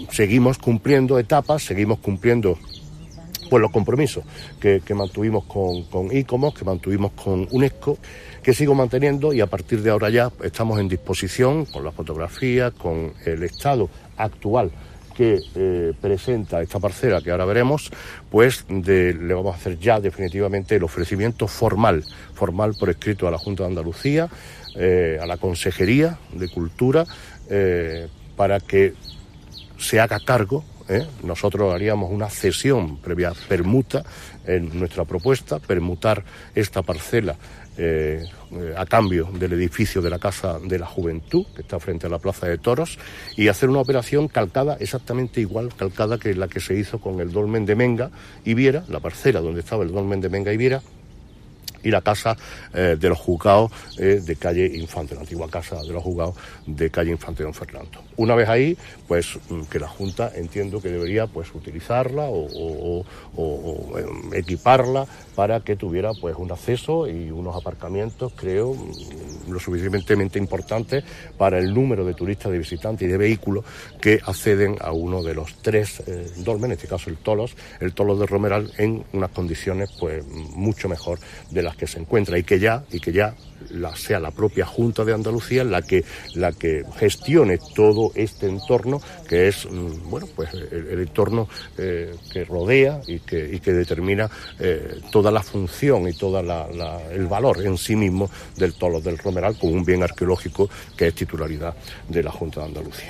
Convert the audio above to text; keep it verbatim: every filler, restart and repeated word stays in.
seguimos cumpliendo etapas, seguimos cumpliendo pues los compromisos que, que mantuvimos con, con ICOMOS, que mantuvimos con UNESCO, que sigo manteniendo, y a partir de ahora ya estamos en disposición con las fotografías, con el estado actual que eh, presenta esta parcela que ahora veremos, pues de, le vamos a hacer ya definitivamente el ofrecimiento formal, formal por escrito a la Junta de Andalucía, eh, a la Consejería de Cultura, eh, para que se haga cargo. ¿Eh? Nosotros haríamos una cesión previa permuta en nuestra propuesta, permutar esta parcela eh, a cambio del edificio de la Casa de la Juventud, que está frente a la Plaza de Toros, y hacer una operación calcada, exactamente igual, calcada que la que se hizo con el dolmen de Menga y Viera, la parcela donde estaba el dolmen de Menga y Viera, y la casa eh, de los juzgados eh, de calle Infante, la antigua casa de los juzgados de calle Infante Don Fernando. Una vez ahí, pues que la Junta entiendo que debería pues utilizarla o, o, o, o equiparla para que tuviera pues un acceso y unos aparcamientos, creo, lo suficientemente importantes para el número de turistas, de visitantes y de vehículos que acceden a uno de los tres eh, dolmenes, en este caso el Tolos, el Tolos de Romeral, en unas condiciones pues mucho mejor de las que se encuentra, y que ya y que ya la, sea la propia Junta de Andalucía la que la que gestione todo este entorno, que es bueno pues el, el entorno eh, que rodea y que y que determina eh, toda la función y todo el valor en sí mismo del Tolos del Romeral como un bien arqueológico que es titularidad de la Junta de Andalucía.